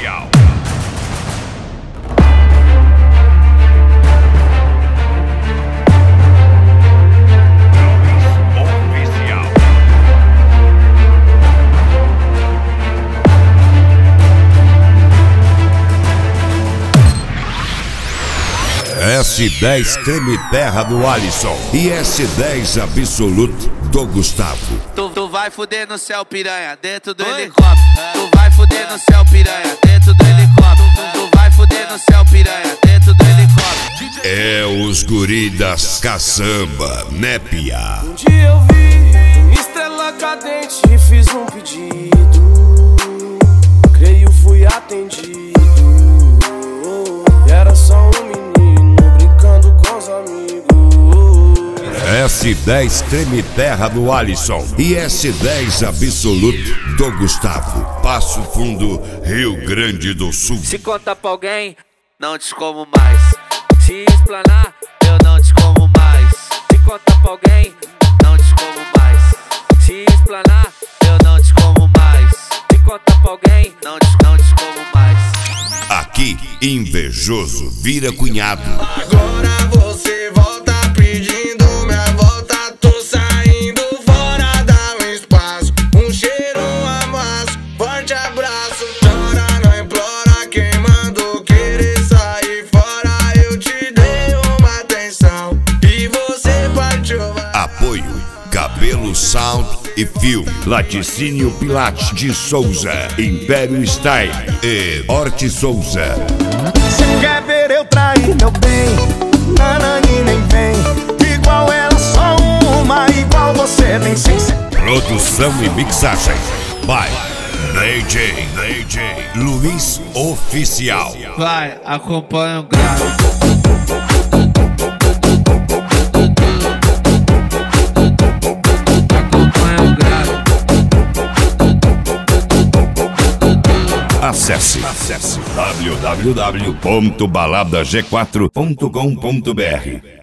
S10 Creme Terra do Alisson e S10 Absolute do Gustavo. Tu vai fuder no céu, piranha, dentro do helicóptero. Tu vai fuder no céu, piranha, dentro do helicóptero. Tu vai fuder no céu, piranha, dentro do helicóptero. É os guri das caçamba, né, pia? Um dia eu vi uma estrela cadente e fiz um pedido. Creio fui atendido. E era só um menino brincando com os amigos. S10 Creme Terra do Alisson e S10 Absolute do Gustavo. Passo Fundo, Rio Grande do Sul. Se contar pra alguém, não te como mais. Se explanar, eu não te como mais. Se contar pra alguém, não te como mais. Se explanar, eu não te como mais. Se contar pra alguém, não te como mais. Aqui, invejoso vira cunhado. Agora você volta pedindo minha volta. Tô saindo fora, dá um espaço. Um cheiro, um amasso, forte abraço. Chora, não implora, quem mandou querer sair fora. Eu te dei uma atenção e você partiu. Apoio Cabelo Sound e Fio, Laticínio Pilate de Souza, Império Style e Horti Souza. Cê quer ver eu trair, meu bem? Nanani nem vem. Igual ela, só uma, igual você tem sem ser. Produção e mixagem by DJ Luiz Oficial. Vai, acompanha o grau. Acesse www.baladag4.com.br